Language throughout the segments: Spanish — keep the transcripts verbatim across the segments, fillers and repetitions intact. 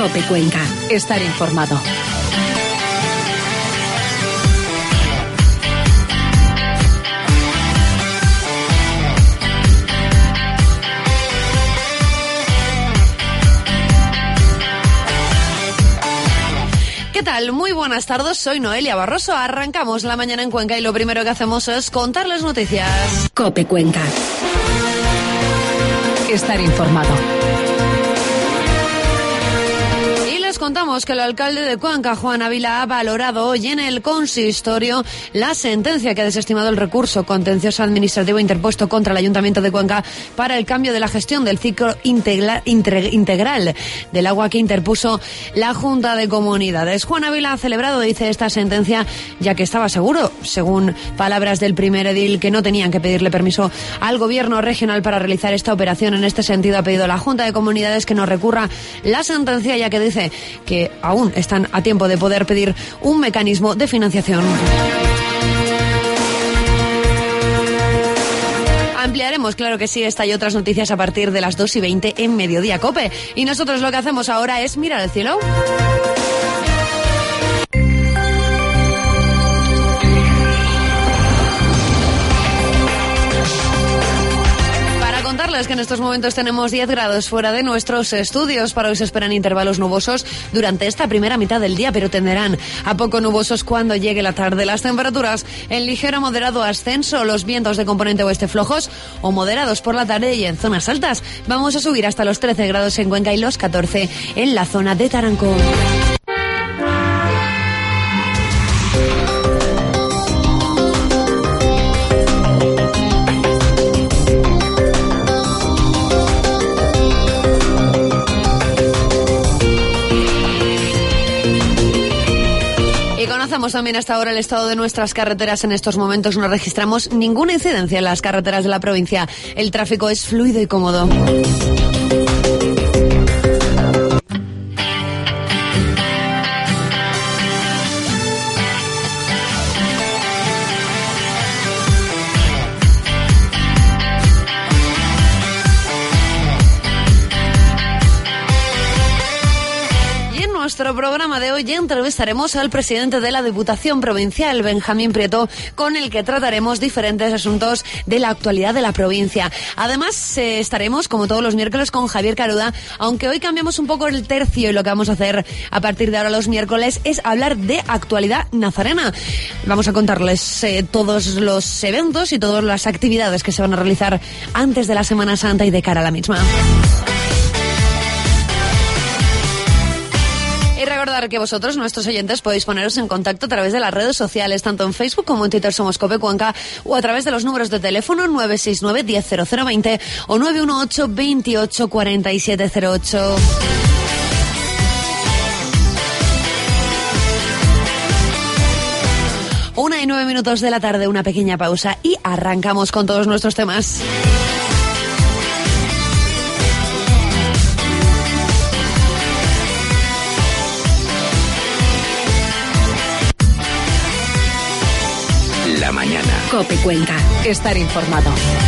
COPE Cuenca. Estar informado. ¿Qué tal? Muy buenas tardes, soy Noelia Barroso. Arrancamos la mañana en Cuenca y lo primero que hacemos es contar las noticias. COPE Cuenca. Estar informado. Contamos que el alcalde de Cuenca, Juan Ávila, ha valorado hoy en el consistorio la sentencia que ha desestimado el recurso contencioso administrativo interpuesto contra el Ayuntamiento de Cuenca para el cambio de la gestión del ciclo integral, integral del agua que interpuso la Junta de Comunidades. Juan Ávila ha celebrado, dice, esta sentencia, ya que estaba seguro, según palabras del primer edil, que no tenían que pedirle permiso al gobierno regional para realizar esta operación. En este sentido, ha pedido a la Junta de Comunidades que no recurra la sentencia, ya que dice que aún están a tiempo de poder pedir un mecanismo de financiación. Ampliaremos, claro que sí, esta y otras noticias a partir de las dos y veinte en Mediodía Cope. Y nosotros lo que hacemos ahora es mirar al cielo. Es que en estos momentos tenemos diez grados fuera de nuestros estudios. Para hoy se esperan intervalos nubosos durante esta primera mitad del día, pero tenderán a poco nubosos cuando llegue la tarde. Las temperaturas en ligero moderado ascenso, los vientos de componente oeste flojos o moderados por la tarde, y en zonas altas vamos a subir hasta los trece grados en Cuenca y los catorce en la zona de Tarancón. Conocemos también hasta ahora el estado de nuestras carreteras. En estos momentos no registramos ninguna incidencia en las carreteras de la provincia. El tráfico es fluido y cómodo. Nuestro programa de hoy entrevistaremos al presidente de la Diputación Provincial, Benjamín Prieto, con el que trataremos diferentes asuntos de la actualidad de la provincia. Además, eh, estaremos, como todos los miércoles, con Javier Caruda, aunque hoy cambiamos un poco el tercio y lo que vamos a hacer a partir de ahora los miércoles es hablar de actualidad nazarena. Vamos a contarles eh, todos los eventos y todas las actividades que se van a realizar antes de la Semana Santa y de cara a la misma. Y recordar que vosotros, nuestros oyentes, podéis poneros en contacto a través de las redes sociales, tanto en Facebook como en Twitter somos Cope Cuenca, o a través de los números de teléfono nueve seis nueve, diez, cero cero veinte o nueve uno ocho, veintiocho, cuarenta y siete cero ocho. Una y nueve minutos de la tarde, una pequeña pausa y arrancamos con todos nuestros temas. La mañana. COPE Cuenca. Estar informado.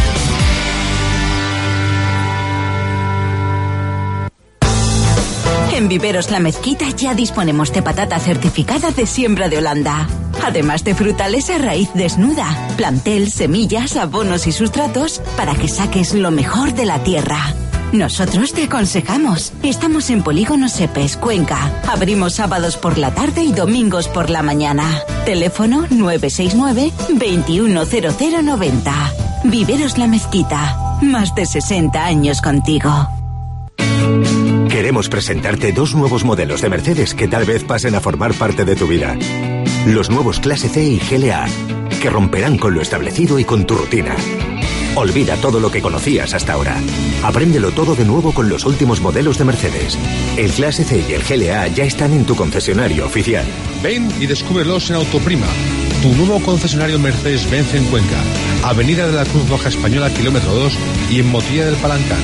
En Viveros La Mezquita ya disponemos de patata certificada de siembra de Holanda. Además de frutales a raíz desnuda, plantel, semillas, abonos y sustratos para que saques lo mejor de la tierra. Nosotros te aconsejamos. Estamos en Polígono Sepes, Cuenca. Abrimos sábados por la tarde y domingos por la mañana. Teléfono nueve seis nueve, veintiuno cero cero noventa. Viveros La Mezquita. Más de sesenta años contigo. Queremos presentarte dos nuevos modelos de Mercedes que tal vez pasen a formar parte de tu vida. Los nuevos Clase C y G L A, que romperán con lo establecido y con tu rutina. Olvida todo lo que conocías hasta ahora. Apréndelo todo de nuevo con los últimos modelos de Mercedes. El Clase C y el G L A ya están en tu concesionario oficial. Ven y descúbrelos en Autoprima, tu nuevo concesionario Mercedes-Benz en Cuenca. Avenida de la Cruz Roja Española, kilómetro dos, y en Motilla del Palancar.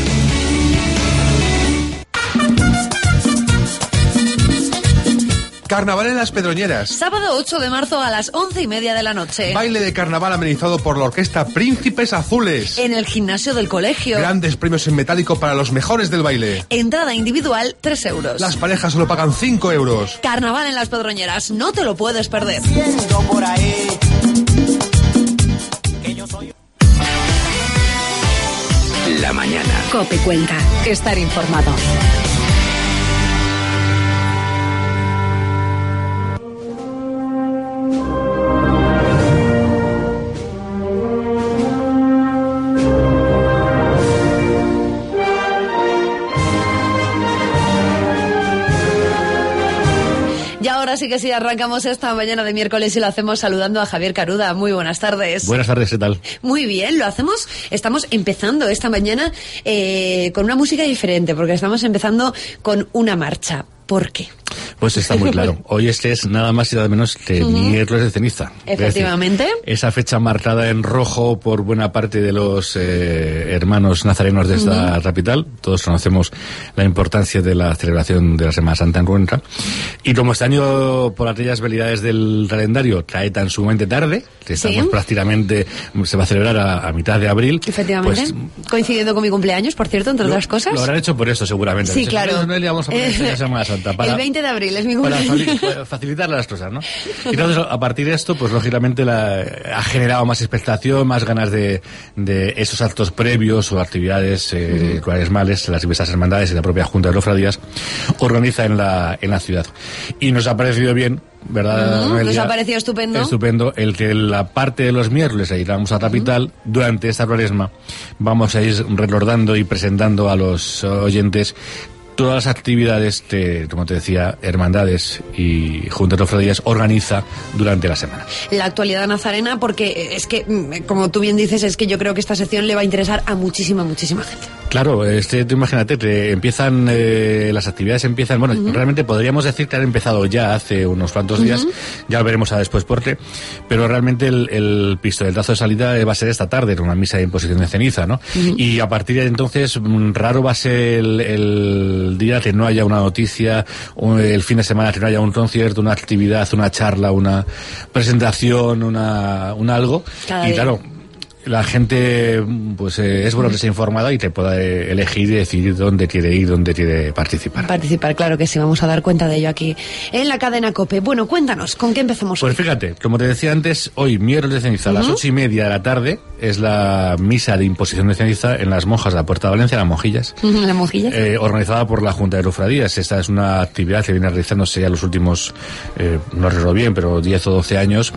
Carnaval en Las Pedroñeras. Sábado ocho de marzo a las once y media de la noche. Baile de carnaval amenizado por la orquesta Príncipes Azules. En el gimnasio del colegio. Grandes premios en metálico para los mejores del baile. Entrada individual, tres euros. Las parejas solo pagan cinco euros. Carnaval en Las Pedroñeras, no te lo puedes perder. Por ahí, que yo soy... La mañana. COPE Cuenca. Estar informado. Así que sí, arrancamos esta mañana de miércoles y lo hacemos saludando a Javier Caruda. Muy buenas tardes. Buenas tardes, ¿qué tal? Muy bien, lo hacemos, estamos empezando esta mañana eh, con una música diferente, porque estamos empezando con una marcha. ¿Por qué? Pues está muy claro. Hoy este es nada más y nada menos que uh-huh. miércoles de ceniza. Efectivamente. Es decir, esa fecha marcada en rojo por buena parte de los eh, hermanos nazarenos de esta uh-huh. capital. Todos conocemos la importancia de la celebración de la Semana Santa en Cuenca. Y como este año, por aquellas velidades del calendario, cae tan sumamente tarde, que estamos ¿Sí? prácticamente, se va a celebrar a, a mitad de abril. Efectivamente. Pues, coincidiendo con mi cumpleaños, por cierto, entre lo, otras cosas. Lo habrán hecho por eso, seguramente. Sí, claro. No le vamos a poner la Semana Santa. Para, el veinte de abril es mi cumpleaños. Para facilitar las cosas, ¿no? Y entonces, a partir de esto, pues lógicamente la, ha generado más expectación, más ganas de, de esos actos previos o actividades eh, uh-huh. cuaresmales, las diversas hermandades y la propia Junta de Cofradías organiza en la, en la ciudad. Y nos ha parecido bien, ¿verdad? Uh-huh. Nos ha parecido estupendo. Estupendo el que la parte de los miércoles, ahí vamos a capital, uh-huh. durante esta cuaresma, vamos a ir recordando y presentando a los oyentes todas las actividades que, como te decía, hermandades y Junta de Cofradías organiza durante la semana. La actualidad nazarena, porque es que, como tú bien dices, es que yo creo que esta sección le va a interesar a muchísima, muchísima gente. Claro, este, tú imagínate, te empiezan, eh, las actividades empiezan, bueno, uh-huh. realmente podríamos decir que han empezado ya hace unos cuantos uh-huh. días, ya lo veremos a después por qué, pero realmente el, el pistoletazo de salida va a ser esta tarde, con una misa de imposición de ceniza, ¿no? Uh-huh. Y a partir de entonces, raro va a ser el, el día que no haya una noticia, el fin de semana que no haya un concierto, una actividad, una charla, una presentación, una, un algo, Cada y día. Claro, la gente pues eh, es bueno que esté informada y te pueda eh, elegir y decidir dónde quiere ir, dónde quiere participar. Participar, claro que sí, vamos a dar cuenta de ello aquí en la cadena COPE. Bueno, cuéntanos, ¿con qué empezamos pues hoy? Pues fíjate, como te decía antes, hoy, miércoles de ceniza, uh-huh. a las ocho y media de la tarde, es la misa de imposición de ceniza en las monjas de la Puerta de Valencia, las monjillas. Uh-huh, las monjillas. Eh, organizada por la Junta de Cofradías. Esta es una actividad que viene realizándose ya los últimos, eh, no recuerdo bien, pero diez o doce años.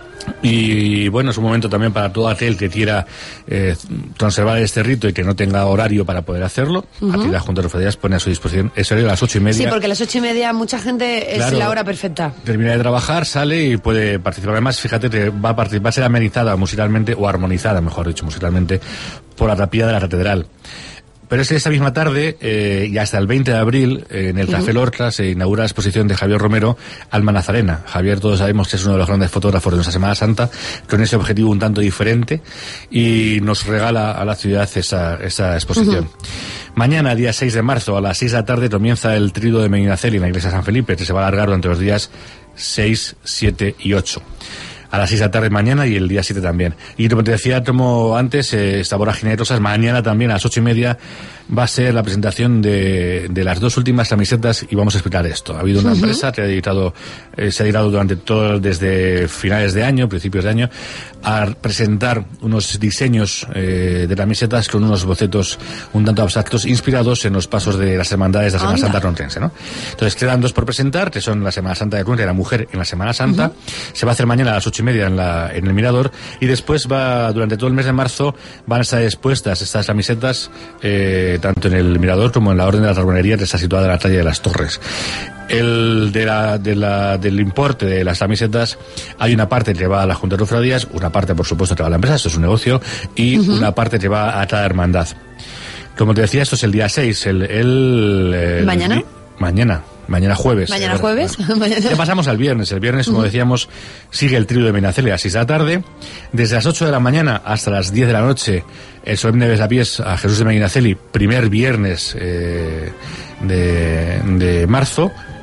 Y bueno, es un momento también para todo aquel que quiera eh, conservar este rito y que no tenga horario para poder hacerlo. Uh-huh. Aquí la Junta de Cofradías pone a su disposición ese horario a las ocho y media. Sí, porque a las ocho y media mucha gente es claro, la hora perfecta. Termina de trabajar, sale y puede participar. Además, fíjate que va a, participar, va a ser amenizada musicalmente, o armonizada, mejor dicho, musicalmente, por la capilla de la catedral. Pero es que esta misma tarde, eh, y hasta el veinte de abril, eh, en el Café Lorca, se inaugura la exposición de Javier Romero, Alma Nazarena. Javier, todos sabemos que es uno de los grandes fotógrafos de nuestra Semana Santa, con ese objetivo un tanto diferente, y nos regala a la ciudad esa, esa exposición. Uh-huh. Mañana, día seis de marzo, a las seis de la tarde, comienza el Tríodo de Medinaceli en la iglesia de San Felipe, que se va a alargar durante los días seis, siete y ocho. A las seis de la tarde mañana y el día siete también. Y como te decía, como antes, eh, esta vorágine de cosas, mañana también a las ocho y media va a ser la presentación de, de las dos últimas camisetas y vamos a explicar esto. Ha habido una uh-huh. empresa que ha editado, eh, se ha dedicado durante todo, desde finales de año, principios de año, a presentar unos diseños eh, de camisetas con unos bocetos un tanto abstractos inspirados en los pasos de las hermandades de la Semana Anda. Santa Contense, ¿no? Entonces quedan dos por presentar, que son la Semana Santa de Cuenca y la Mujer en la Semana Santa. Uh-huh. Se va a hacer mañana a las ocho y media en, la, en el Mirador, y después va, durante todo el mes de marzo, van a estar expuestas estas camisetas eh, tanto en el Mirador como en la Orden de la Carbonería, que está situada en la calle de las Torres. El de la, de la, del importe de las camisetas, hay una parte que va a la Junta de Cofradías, una parte por supuesto que va a la empresa, esto es un negocio, y uh-huh. una parte que va a cada hermandad. Como te decía, esto es el día seis, el, el, el ¿Mañana? El, mañana. Mañana jueves. Mañana jueves. Bueno, ya pasamos al viernes. El viernes, como uh-huh. decíamos, sigue el trío de Medinaceli a las seis de la tarde. Desde las ocho de la mañana hasta las diez de la noche, el solemne besapiés a Jesús de Medinaceli, primer viernes eh, de, de marzo.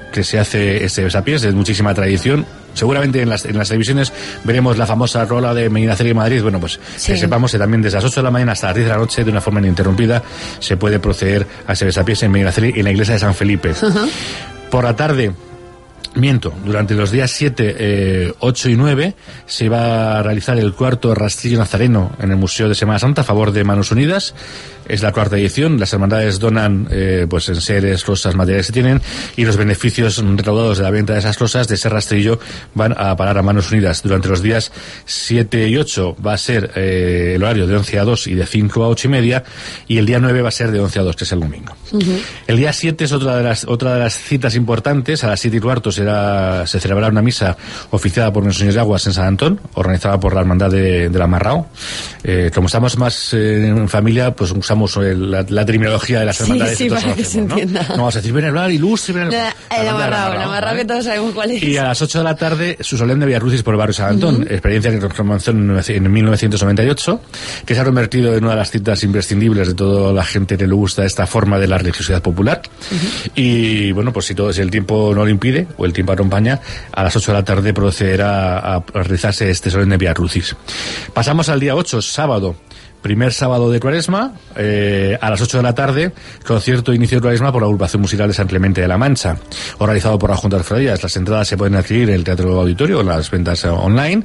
que se hace este besapiés, es muchísima tradición. Seguramente en las, en las televisiones veremos la famosa rola de Medinaceli en Madrid. Bueno, pues sí. Que sepamos que también desde las ocho de la mañana hasta las diez de la noche, de una forma ininterrumpida, se puede proceder a ese besapiés en Medinaceli, en la iglesia de San Felipe. Uh-huh. Por la tarde, miento, durante los días siete, eh, ocho y nueve se va a realizar el cuarto rastrillo nazareno en el Museo de Semana Santa a favor de Manos Unidas. Es la cuarta edición, las hermandades donan eh, pues enseres, rosas, materiales que tienen, y los beneficios recaudados de la venta de esas rosas, de ese rastrillo, van a parar a Manos Unidas. Durante los días siete y ocho va a ser eh, el horario de once a dos y de cinco a ocho y media, y el día nueve va a ser de once a dos, que es el domingo. Uh-huh. El día siete es otra de las otra de las citas importantes. A las siete y cuarto será, se celebrará una misa oficiada por Nuestro Señor de Aguas en San Antón, organizada por la Hermandad de, de la Marrao. Eh, como estamos más eh, en familia, pues usamos La, la terminología de las hermandades. Sí, sí, para que se entienda. ¿no? No vamos a decir Venerable, Ilustre, Venerable. El amarrado, el amarrado que todos sabemos cuál es. Y a las ocho de la tarde, su solemne Viacrucis por el barrio San Antón, uh-huh. experiencia que comenzó en mil novecientos noventa y ocho, que se ha convertido en una de las citas imprescindibles de toda la gente que le gusta esta forma de la religiosidad popular. Uh-huh. Y bueno, pues si todo, si el tiempo no lo impide, o el tiempo acompaña, a las ocho de la tarde procederá a, a realizarse este solemne Viacrucis. Pasamos al día ocho, sábado. Primer sábado de Cuaresma, eh, a las ocho de la tarde, concierto de inicio de Cuaresma por la agrupación musical de San Clemente de la Mancha, organizado por la Junta de Cofradías. Las entradas se pueden adquirir en el Teatro Auditorio, en las ventas online,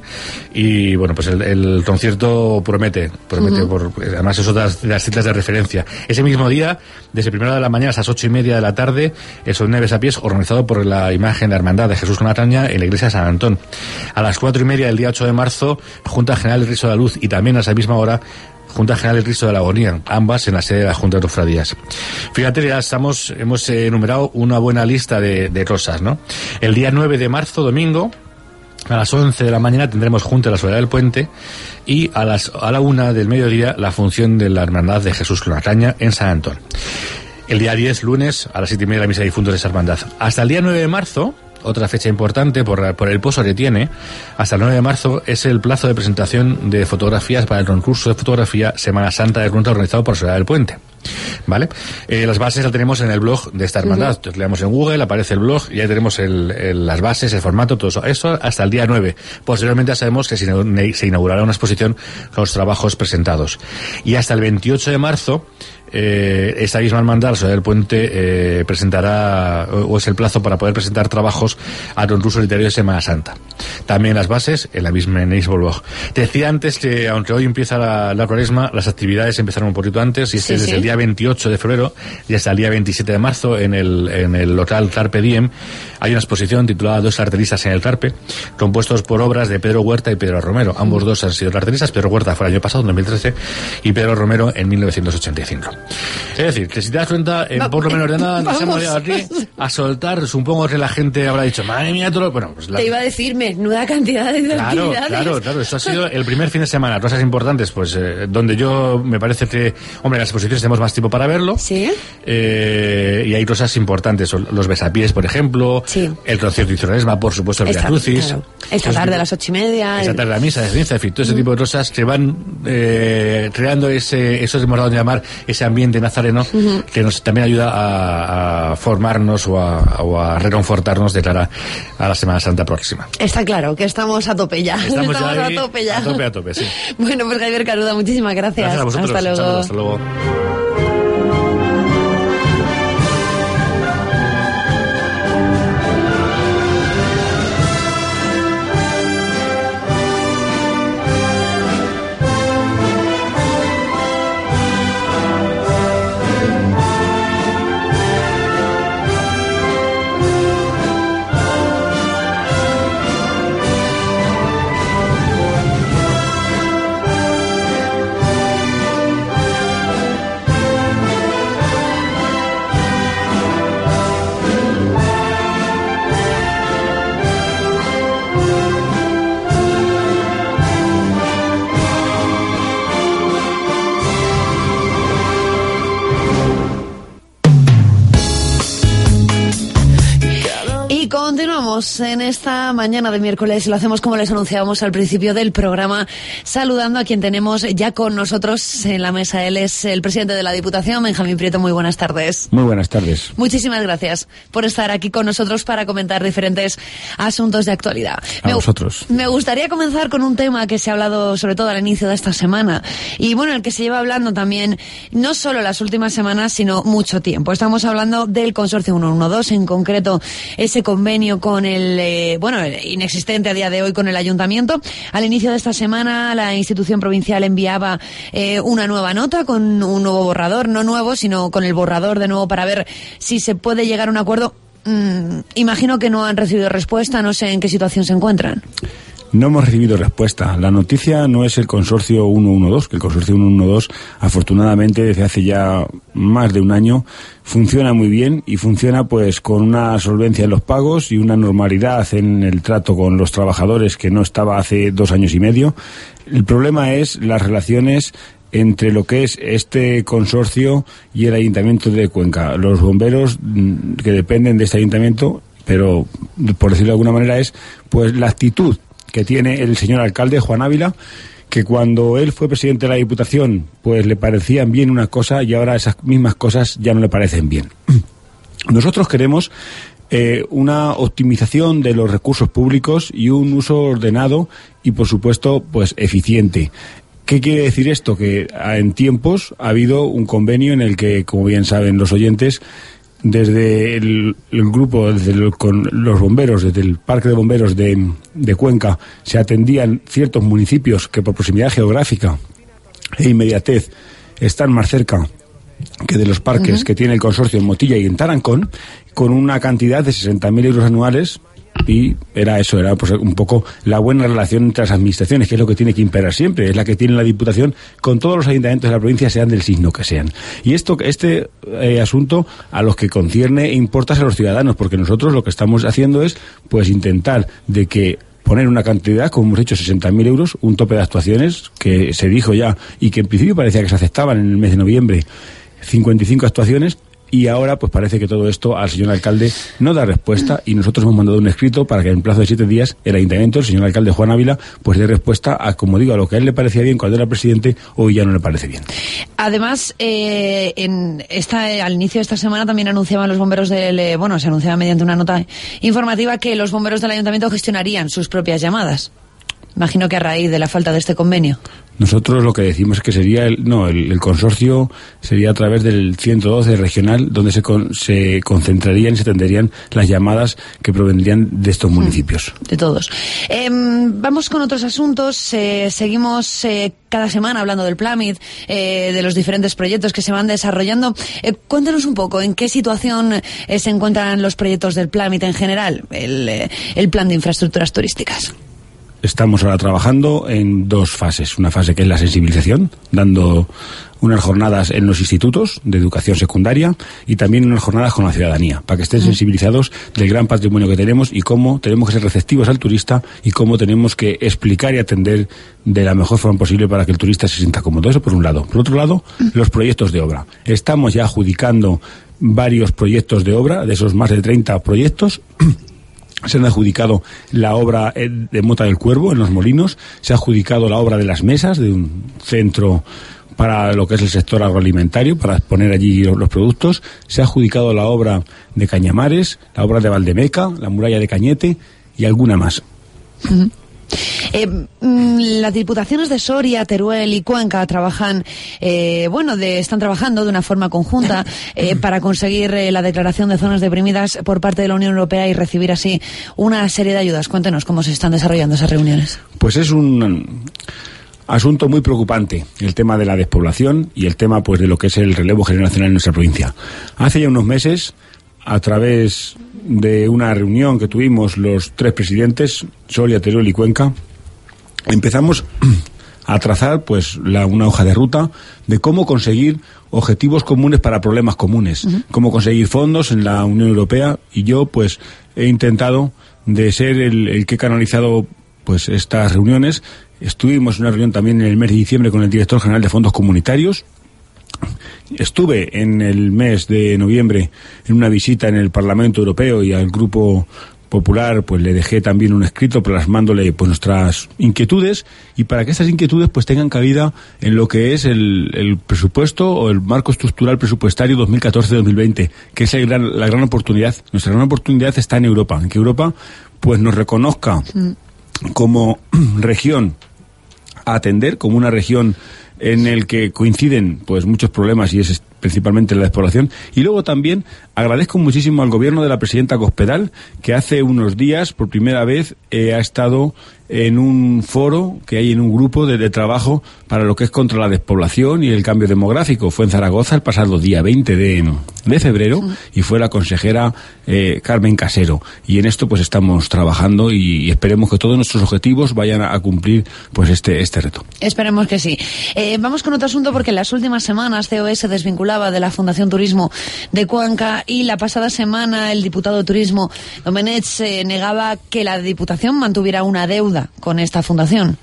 y bueno, pues el, el concierto promete, promete uh-huh. por, además es otra de las citas de referencia. Ese mismo día, desde primera hora de la mañana hasta las ocho y media de la tarde, el solemne besapiés organizado por la imagen de la Hermandad de Jesús con la Caña en la iglesia de San Antón. A las cuatro y media del día ocho de marzo, Junta General del Cristo de la Luz, y también a esa misma hora, Junta General del Cristo de la Agonía, ambas en la sede de la Junta de Cofradías. Fíjate, ya estamos, hemos enumerado una buena lista de, de cosas, ¿no? El día nueve de marzo, domingo, a las once de la mañana tendremos Junta de la Soledad del Puente, y a las a la una del mediodía la función de la Hermandad de Jesús con la Caña en San Antón. El día diez, lunes, a las siete y media la misa de difuntos de esa hermandad. Hasta el día nueve de marzo, otra fecha importante por, por el pozo que tiene, hasta el nueve de marzo es el plazo de presentación de fotografías para el concurso de fotografía Semana Santa de Crunta, organizado por la Soledad del Puente. ¿Vale? Eh, las bases las tenemos en el blog de esta hermandad. Uh-huh. Entonces, leemos en Google, aparece el blog y ahí tenemos el, el, las bases, el formato, todo eso. Eso hasta el día nueve. Posteriormente ya sabemos que se, se inaugurará una exposición con los trabajos presentados. Y hasta el veintiocho de marzo, eh, esta misma hermandad, la Soledad del Puente, eh, presentará, o, o es el plazo para poder presentar trabajos al concurso literario de Semana Santa. También las bases en la misma, en el mismo blog. Te decía antes que, aunque hoy empieza la, la Cuaresma, las actividades empezaron un poquito antes, y sí, desde sí. el día veintiocho de febrero y hasta el día veintisiete de marzo en el, en el local Carpe Diem hay una exposición titulada Dos cartelistas en el Carpe, compuestos por obras de Pedro Huerta y Pedro Romero. Ambos dos han sido cartelistas. Pedro Huerta fue el año pasado, en dos mil trece, y Pedro Romero en mil novecientos ochenta y cinco. Es decir, que si te das cuenta, en por lo menos de nada nos hemos llegado aquí a soltar. Supongo que la gente habrá dicho, madre mía, todo lo... Bueno, pues la... Te iba a decir, menuda cantidad de claro, actividades. Claro, claro, esto ha sido el primer fin de semana. Cosas importantes, pues, eh, donde yo me parece que, hombre, en las exposiciones tenemos más tiempo para verlo. Sí. Eh, y hay cosas importantes, los besapiés, por ejemplo, sí. el concierto de Cuaresma, por supuesto, el Viacrucis. Claro. Esta tarde a las ocho y media. Esta tarde la misa de ceniza, en fin, todo ese mm. tipo de cosas que van eh, creando ese, eso hemos dado a llamar ese ambiente nazareno, mm-hmm. que nos también ayuda a, a formarnos o a, o a reconfortarnos de cara a la Semana Santa próxima. Está claro que estamos a tope ya. Estamos, estamos ya ahí, a tope ya. A tope, a tope, sí. Bueno, pues Javier Caruda, muchísimas gracias. Gracias a vosotros. Hasta luego. Saludos, hasta luego. comenzamos en esta mañana de miércoles y lo hacemos como les anunciábamos al principio del programa, saludando a quien tenemos ya con nosotros en la mesa. Él es el presidente de la Diputación, Benjamín Prieto. Muy buenas tardes. Muy buenas tardes. Muchísimas gracias por estar aquí con nosotros para comentar diferentes asuntos de actualidad. A me, vosotros. Me gustaría comenzar con un tema que se ha hablado sobre todo al inicio de esta semana y bueno, el que se lleva hablando también no solo las últimas semanas, sino mucho tiempo. Estamos hablando del Consorcio ciento doce, en concreto ese convenio con el, eh, bueno, inexistente a día de hoy con el Ayuntamiento. Al inicio de esta semana la institución provincial enviaba eh, una nueva nota con un nuevo borrador, no nuevo, sino con el borrador de nuevo para ver si se puede llegar a un acuerdo. Mm, imagino que no han recibido respuesta, no sé en qué situación se encuentran. No hemos recibido respuesta. La noticia no es el Consorcio ciento doce, que el Consorcio ciento doce, afortunadamente, desde hace ya más de un año, funciona muy bien y funciona pues con una solvencia en los pagos y una normalidad en el trato con los trabajadores que no estaba hace dos años y medio. El problema es las relaciones entre lo que es este consorcio y el Ayuntamiento de Cuenca. Los bomberos que dependen de este ayuntamiento, pero por decirlo de alguna manera, es pues la actitud que tiene el señor alcalde Juan Ávila, que cuando él fue presidente de la Diputación pues le parecían bien una cosa y ahora esas mismas cosas ya no le parecen bien. Nosotros queremos eh, una optimización de los recursos públicos y un uso ordenado y por supuesto pues eficiente. ¿Qué quiere decir esto? Que en tiempos ha habido un convenio en el que, como bien saben los oyentes, desde el, el grupo, desde el, con los bomberos, desde el Parque de Bomberos de, de Cuenca, se atendían ciertos municipios que por proximidad geográfica e inmediatez están más cerca que de los parques uh-huh. que tiene el consorcio en Motilla y en Tarancón, con una cantidad de sesenta mil euros anuales. Y era eso, era pues un poco la buena relación entre las administraciones, que es lo que tiene que imperar siempre, es la que tiene la Diputación con todos los ayuntamientos de la provincia, sean del signo que sean. Y esto, este eh, asunto a los que concierne e importa a los ciudadanos, porque nosotros lo que estamos haciendo es pues intentar de que poner una cantidad, como hemos dicho, sesenta mil euros, un tope de actuaciones que se dijo ya y que en principio parecía que se aceptaban en el mes de noviembre, cincuenta y cinco actuaciones. Y ahora, pues parece que todo esto al señor alcalde no da respuesta y nosotros hemos mandado un escrito para que en plazo de siete días el ayuntamiento, el señor alcalde Juan Ávila, pues dé respuesta a, como digo, a lo que a él le parecía bien cuando era presidente, hoy ya no le parece bien. Además, eh, en esta, al inicio de esta semana también anunciaban los bomberos del, eh, bueno, se anunciaba mediante una nota informativa que los bomberos del ayuntamiento gestionarían sus propias llamadas. Imagino que a raíz de la falta de este convenio. Nosotros lo que decimos es que sería el no el, el consorcio sería a través del ciento doce regional, donde se con, se concentrarían y se atenderían las llamadas que provendrían de estos municipios. De todos. Eh, vamos con otros asuntos. Eh, seguimos eh, cada semana hablando del Plamit, eh, de los diferentes proyectos que se van desarrollando. Eh, cuéntanos un poco en qué situación eh, se encuentran los proyectos del Plamit en general, el, eh, el plan de infraestructuras turísticas. Estamos ahora trabajando en dos fases. Una fase que es la sensibilización, dando unas jornadas en los institutos de educación secundaria y también unas jornadas con la ciudadanía, para que estén sensibilizados del gran patrimonio que tenemos y cómo tenemos que ser receptivos al turista y cómo tenemos que explicar y atender de la mejor forma posible para que el turista se sienta cómodo. Eso por un lado. Por otro lado, los proyectos de obra. Estamos ya adjudicando varios proyectos de obra, de esos más de treinta proyectos. Se han adjudicado la obra de Mota del Cuervo en Los Molinos, se ha adjudicado la obra de las mesas, de un centro para lo que es el sector agroalimentario, para exponer allí los productos, se ha adjudicado la obra de Cañamares, la obra de Valdemeca, la muralla de Cañete y alguna más. Uh-huh. Eh, las diputaciones de Soria, Teruel y Cuenca trabajan, eh, bueno, de, están trabajando de una forma conjunta eh, para conseguir eh, la declaración de zonas deprimidas por parte de la Unión Europea y recibir así una serie de ayudas. Cuéntenos cómo se están desarrollando esas reuniones. Pues es un asunto muy preocupante el tema de la despoblación y el tema pues de lo que es el relevo generacional en nuestra provincia. Hace ya unos meses, a través de una reunión que tuvimos los tres presidentes, Soria, Teruel y Cuenca, empezamos a trazar pues la, una hoja de ruta de cómo conseguir objetivos comunes para problemas comunes, uh-huh. cómo conseguir fondos en la Unión Europea, y yo pues he intentado de ser el, el que he canalizado pues estas reuniones. Estuvimos en una reunión también en el mes de diciembre con el director general de fondos comunitarios. Estuve en el mes de noviembre en una visita en el Parlamento Europeo y al grupo Popular, pues le dejé también un escrito plasmándole pues nuestras inquietudes, y para que estas inquietudes pues tengan cabida en lo que es el, el presupuesto o el marco estructural presupuestario dos mil catorce dos mil veinte, que es el gran, la gran oportunidad. Nuestra gran oportunidad está en Europa, en que Europa pues nos reconozca mm. como región a atender, como una región en el que coinciden pues muchos problemas, y es principalmente la despoblación. Y luego también agradezco muchísimo al gobierno de la presidenta Cospedal, que hace unos días por primera vez eh, ha estado en un foro que hay en un grupo de, de trabajo para lo que es contra la despoblación y el cambio demográfico. Fue en Zaragoza el pasado día veinte de, de febrero y fue la consejera eh, Carmen Casero. Y en esto pues estamos trabajando y, y esperemos que todos nuestros objetivos vayan a, a cumplir pues este, este reto. Esperemos que sí. Eh, vamos con otro asunto, porque en las últimas semanas C O E se desvinculaba de la Fundación Turismo de Cuenca, y la pasada semana el diputado de Turismo Domenech se negaba que la Diputación mantuviera una deuda con esta fundación.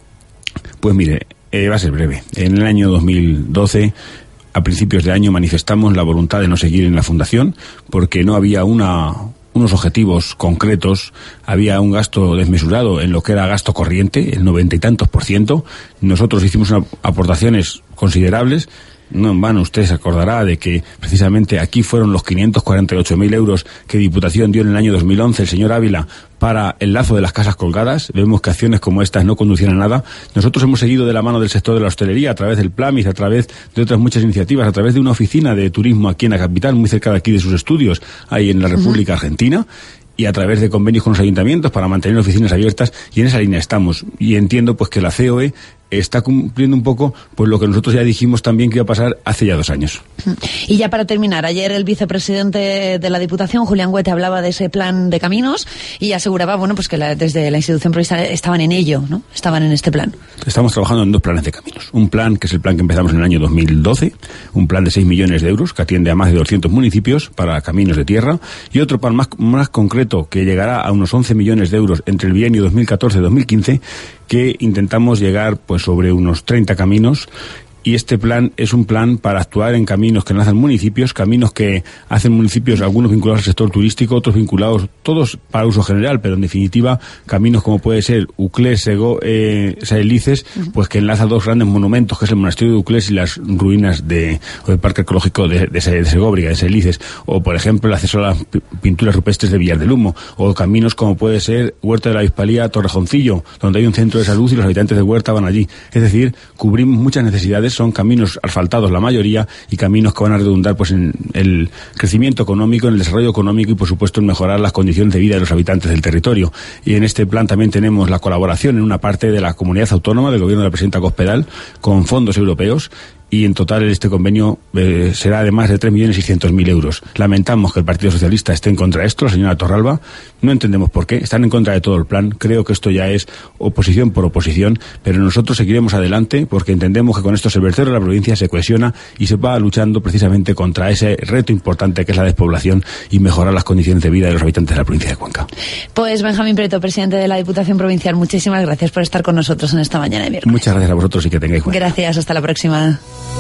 Pues mire, eh, va a ser breve. En el año dos mil doce, a principios de año, manifestamos la voluntad de no seguir en la fundación porque no había una unos objetivos concretos, había un gasto desmesurado en lo que era gasto corriente, el noventa y tantos por ciento. Nosotros hicimos una, aportaciones considerables. No en vano usted se acordará de que precisamente aquí fueron los quinientos cuarenta y ocho mil euros que Diputación dio en el año dos mil once el señor Ávila para el lazo de las casas colgadas. Vemos que acciones como estas no conducían a nada. Nosotros hemos seguido de la mano del sector de la hostelería a través del PLAMIS, a través de otras muchas iniciativas, a través de una oficina de turismo aquí en la capital, muy cerca de aquí de sus estudios, ahí en la República Argentina, y a través de convenios con los ayuntamientos para mantener oficinas abiertas, y en esa línea estamos. Y entiendo pues que la C O E está cumpliendo un poco pues lo que nosotros ya dijimos también que iba a pasar hace ya dos años. Y ya para terminar, ayer el vicepresidente de la Diputación, Julián Huete, hablaba de ese plan de caminos y aseguraba, bueno, pues que la, desde la institución provincial estaban en ello, ¿no? Estaban en este plan. Estamos trabajando en dos planes de caminos. Un plan que es el plan que empezamos en el año dos mil doce, un plan de seis millones de euros que atiende a más de doscientos municipios para caminos de tierra, y otro plan más, más concreto que llegará a unos once millones de euros entre el bienio dos mil catorce dos mil quince, que intentamos llegar pues sobre unos treinta caminos. Y este plan es un plan para actuar en caminos que nacen municipios, caminos que hacen municipios, algunos vinculados al sector turístico, otros vinculados, todos para uso general, pero en definitiva caminos como puede ser Uclés, Sego, eh, Saelices, pues que enlaza dos grandes monumentos, que es el monasterio de Uclés y las ruinas de, o del parque arqueológico de, de, de Segóbriga, de Saelices, o por ejemplo el acceso a las pinturas rupestres de Villar del Humo, o caminos como puede ser Huerta de la Hispalía, Torrejoncillo, donde hay un centro de salud y los habitantes de Huerta van allí. Es decir, cubrimos muchas necesidades. Son caminos asfaltados la mayoría y caminos que van a redundar pues en el crecimiento económico, en el desarrollo económico y por supuesto en mejorar las condiciones de vida de los habitantes del territorio. Y en este plan también tenemos la colaboración en una parte de la comunidad autónoma del gobierno de la presidenta Cospedal con fondos europeos. Y en total este convenio eh, será de más de tres millones seiscientos mil euros. Lamentamos que el Partido Socialista esté en contra de esto, la señora Torralba. No entendemos por qué. Están en contra de todo el plan. Creo que esto ya es oposición por oposición, pero nosotros seguiremos adelante porque entendemos que con esto el vertedero de la provincia se cohesiona y se va luchando precisamente contra ese reto importante que es la despoblación y mejorar las condiciones de vida de los habitantes de la provincia de Cuenca. Pues Benjamín Prieto, presidente de la Diputación Provincial, muchísimas gracias por estar con nosotros en esta mañana de miércoles. Muchas gracias a vosotros y que tengáis buen día. Gracias, hasta la próxima.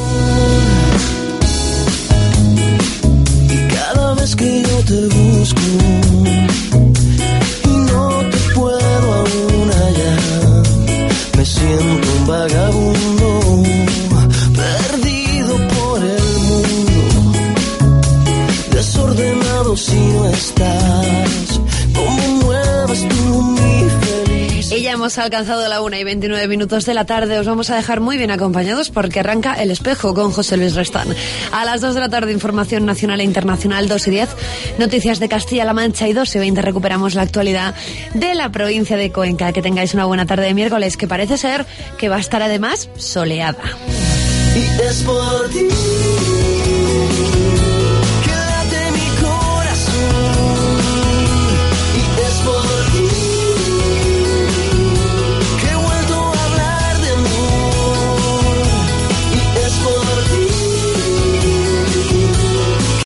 Cada vez que yo te busco y no te puedo aún hallar, me siento un vagabundo perdido por el mundo, desordenado si no estás. ¿Cómo mueves tú mi felicidad? Y ya hemos alcanzado la una y veintinueve minutos de la tarde. Os vamos a dejar muy bien acompañados porque arranca El Espejo con José Luis Restán. A las dos de la tarde, información nacional e internacional. Dos y diez, noticias de Castilla-La Mancha. Y dos y veinte, recuperamos la actualidad de la provincia de Cuenca. Que tengáis una buena tarde de miércoles, que parece ser que va a estar además soleada. Y es por ti.